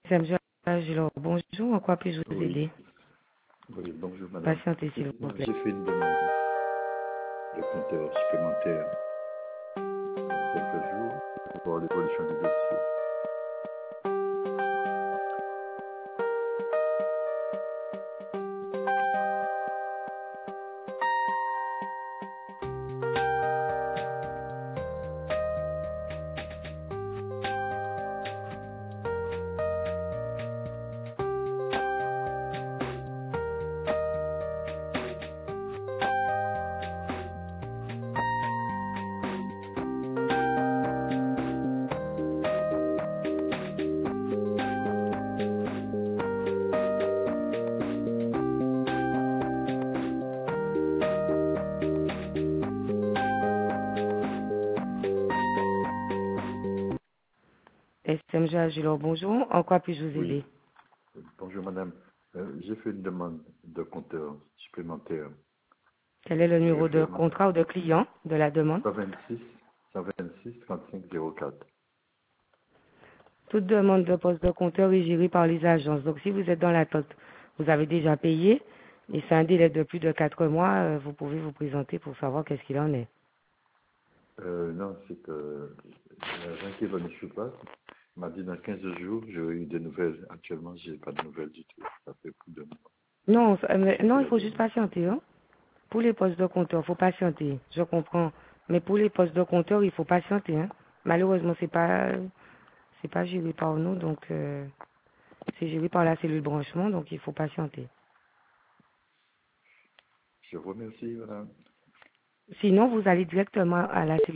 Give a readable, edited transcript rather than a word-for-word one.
Samuel Gilor, bonjour. En quoi puis-je vous Oui, aider? oui, bonjour madame. Patientez, s'il vous plaît. J'ai fait une demande de compteur supplémentaire il y a quelques jours pour voir l'évolution du dossier. Samuel Gilor, bonjour. En quoi puis-je vous Oui, aider? bonjour madame. J'ai fait une demande de compteur supplémentaire. Quel est le Je numéro de réfère contrat ou de client de la demande? 126 126 35 04. Toute demande de poste de compteur est gérée par les agences. Donc, si vous êtes dans l'attente, vous avez déjà payé et c'est un délai de plus de 4 mois, vous pouvez vous présenter pour savoir qu'est-ce qu'il en est. Non, c'est que l'agent qui est venu sur place m'a dit dans 15 jours, j'aurai eu des nouvelles. Actuellement, j'ai pas de nouvelles du tout. Ça fait plus de mois. Non, J'ai non, fait il la faut juste demande. patienter. Hein. Pour les postes de compteur, il faut patienter. Je comprends. Mais pour les postes de compteur, il faut patienter. Hein. Malheureusement, c'est pas géré par nous, donc c'est géré par la cellule branchement, donc il faut patienter. Je vous remercie, madame. Sinon, vous allez directement à la cellule